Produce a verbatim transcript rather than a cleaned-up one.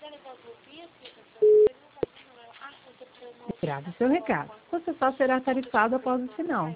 Grave seu recado. Você só será tarifado após o sinal.